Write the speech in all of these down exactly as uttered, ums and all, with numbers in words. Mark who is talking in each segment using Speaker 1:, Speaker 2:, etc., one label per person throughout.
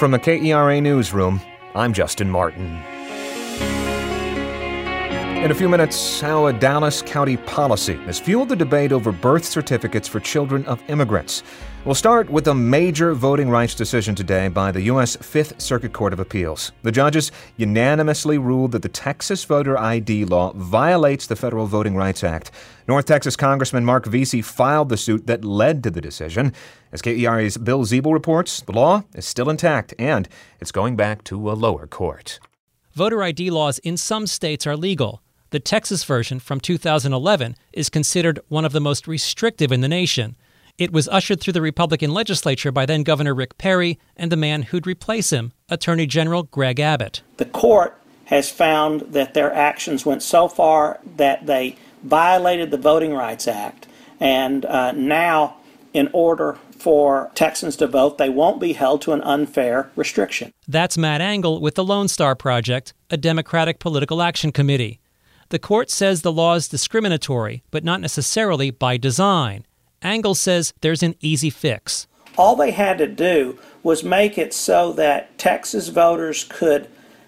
Speaker 1: From the K E R A Newsroom, I'm Justin Martin. In a few minutes, how a Dallas County policy has fueled the debate over birth certificates for children of immigrants. We'll start with a major voting rights decision today by the U S Fifth Circuit Court of Appeals. The judges unanimously ruled that the Texas voter I D law violates the Federal Voting Rights Act. North Texas Congressman Mark Vesey filed the suit that led to the decision. As K E R A's Bill Ziebel reports, the law is still intact and it's going back to a lower court.
Speaker 2: Voter I D laws in some states are legal. The Texas version from two thousand eleven is considered one of the most restrictive in the nation. It was ushered through the Republican legislature by then-Governor Rick Perry and the man who'd replace him, Attorney General Greg Abbott.
Speaker 3: The court has found that their actions went so far that they violated the Voting Rights Act, and uh, now, in order for Texans to vote, they won't be held to an unfair restriction.
Speaker 2: That's Matt Angle with the Lone Star Project, a Democratic political action committee. The court says the law is discriminatory, but not necessarily by design. Angle says there's an easy fix.
Speaker 3: All they had to do was make it so that Texas voters could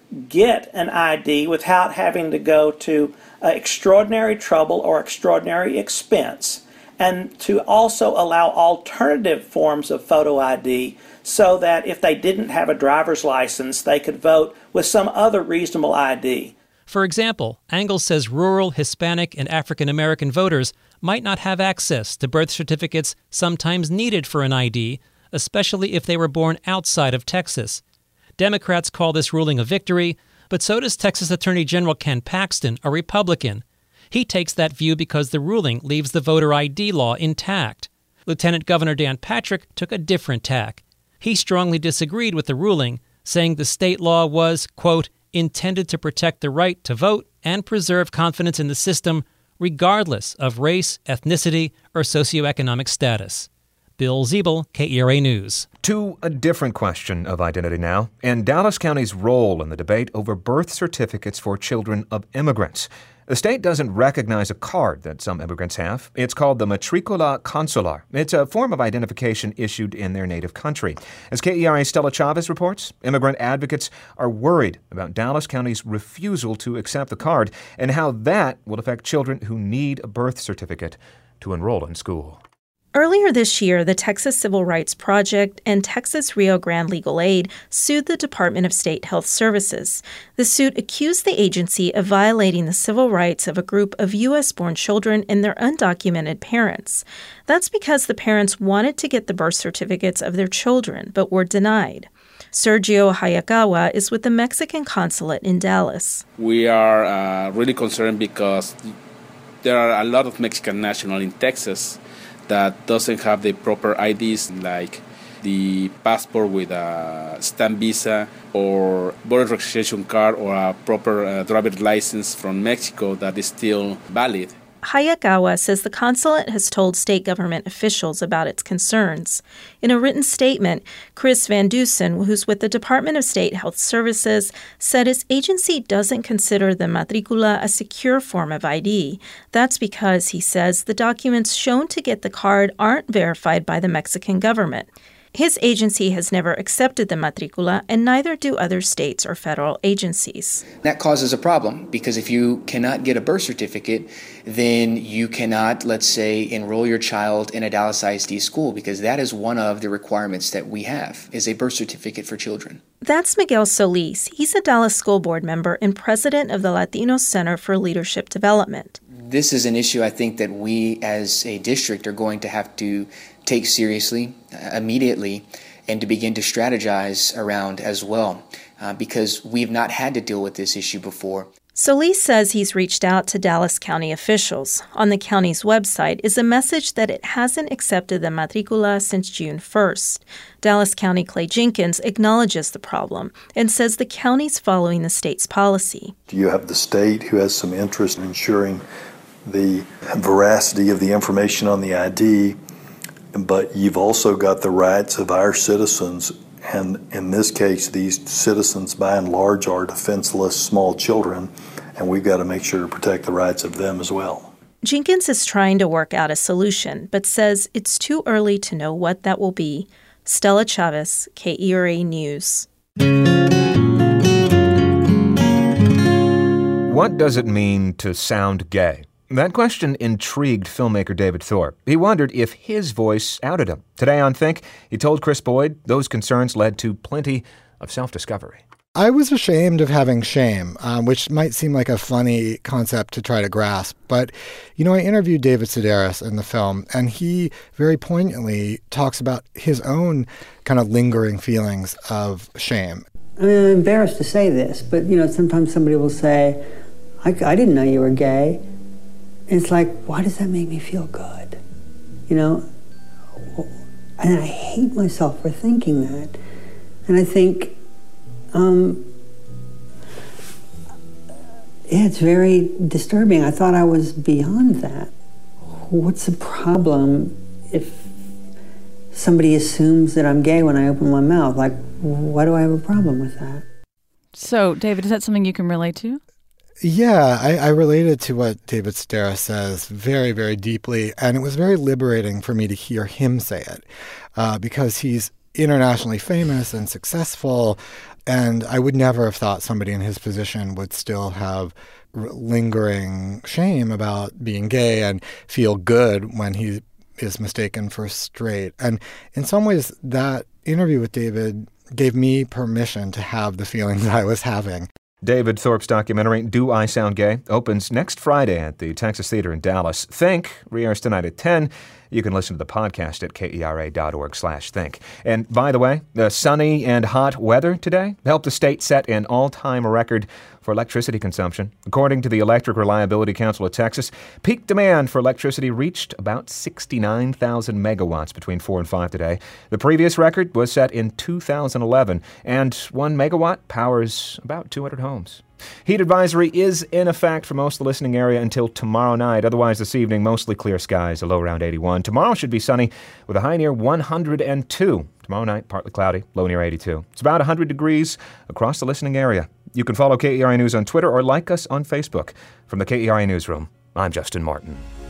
Speaker 3: get an I D without having to go to uh, extraordinary trouble or extraordinary expense, and to also allow alternative forms of photo I D so that if they didn't have a driver's license, they could vote with some other reasonable I D.
Speaker 2: For example, Angle says rural, Hispanic, and African American voters might not have access to birth certificates sometimes needed for an I D, especially if they were born outside of Texas. Democrats call this ruling a victory, but so does Texas Attorney General Ken Paxton, a Republican. He takes that view because the ruling leaves the voter I D law intact. Lieutenant Governor Dan Patrick took a different tack. He strongly disagreed with the ruling, saying the state law was, quote, intended to protect the right to vote and preserve confidence in the system regardless of race, ethnicity, or socioeconomic status. Bill Ziebel, K E R A News.
Speaker 1: To a different question of identity now, and Dallas County's role in the debate over birth certificates for children of immigrants. The state doesn't recognize a card that some immigrants have. It's called the Matricula Consular. It's a form of identification issued in their native country. As K E R A's Stella Chavez reports, immigrant advocates are worried about Dallas County's refusal to accept the card and how that will affect children who need a birth certificate to enroll in school.
Speaker 4: Earlier this year, the Texas Civil Rights Project and Texas Rio Grande Legal Aid sued the Department of State Health Services. The suit accused the agency of violating the civil rights of a group of U S-born children and their undocumented parents. That's because the parents wanted to get the birth certificates of their children, but were denied. Sergio Hayakawa is with the Mexican consulate in Dallas.
Speaker 5: We are uh, really concerned because there are a lot of Mexican nationals in Texas that doesn't have the proper I Ds, like the passport with a stamp visa or voter registration card or a proper uh, driver's license from Mexico that is still valid.
Speaker 4: Hayakawa says the consulate has told state government officials about its concerns. In a written statement, Chris Van Dusen, who's with the Department of State Health Services, said his agency doesn't consider the matricula a secure form of I D. That's because, he says, the documents shown to get the card aren't verified by the Mexican government. His agency has never accepted the matricula, and neither do other states or federal agencies.
Speaker 6: That causes a problem, because if you cannot get a birth certificate, then you cannot, let's say, enroll your child in a Dallas I S D school, because that is one of the requirements that we have, is a birth certificate for children.
Speaker 4: That's Miguel Solis. He's a Dallas School Board member and president of the Latino Center for Leadership Development.
Speaker 6: This is an issue I think that we as a district are going to have to take seriously uh, immediately and to begin to strategize around as well, uh, because we've not had to deal with this issue before.
Speaker 4: Solis says he's reached out to Dallas County officials. On the county's website is a message that it hasn't accepted the matricula since June first. Dallas County Clay Jenkins acknowledges the problem and says the county's following the state's policy.
Speaker 7: You have the state who has some interest in ensuring the veracity of the information on the I D, but you've also got the rights of our citizens, and in this case, these citizens by and large are defenseless small children, and we've got to make sure to protect the rights of them as well.
Speaker 4: Jenkins is trying to work out a solution, but says it's too early to know what that will be. Stella Chavez, K E R A News.
Speaker 1: What does it mean to sound gay? That question intrigued filmmaker David Thorpe. He wondered if his voice outed him. Today on Think, he told Chris Boyd those concerns led to plenty of self-discovery.
Speaker 8: I was ashamed of having shame, um, which might seem like a funny concept to try to grasp. But, you know, I interviewed David Sedaris in the film, and he very poignantly talks about his own kind of lingering feelings of shame.
Speaker 9: I mean, I'm embarrassed to say this, but, you know, sometimes somebody will say, I, I didn't know you were gay. And it's like, why does that make me feel good? You know? And I hate myself for thinking that. And I think, um, yeah, it's very disturbing. I thought I was beyond that. What's the problem if somebody assumes that I'm gay when I open my mouth? Like, why do I have a problem with that?
Speaker 10: So, David, is that something you can relate to?
Speaker 8: Yeah, I, I related to what David Sedaris says very, very deeply, and it was very liberating for me to hear him say it, uh, because he's internationally famous and successful, and I would never have thought somebody in his position would still have r- lingering shame about being gay and feel good when he is mistaken for straight. And in some ways, that interview with David gave me permission to have the feelings I was having.
Speaker 1: David Thorpe's documentary, Do I Sound Gay?, opens next Friday at the Texas Theater in Dallas. Think re-airs tonight at ten. You can listen to the podcast at kera.org slash think. And by the way, the sunny and hot weather today helped the state set an all-time record for electricity consumption. According to the Electric Reliability Council of Texas, peak demand for electricity reached about sixty-nine thousand megawatts between four and five today. The previous record was set in two thousand eleven, and one megawatt powers about two hundred homes. Heat advisory is in effect for most of the listening area until tomorrow night. Otherwise, this evening, mostly clear skies, a low around eighty-one. Tomorrow should be sunny with a high near one hundred two. Tomorrow night, partly cloudy, low near eighty-two. It's about one hundred degrees across the listening area. You can follow K E R A News on Twitter or like us on Facebook. From the K E R A Newsroom, I'm Justin Martin.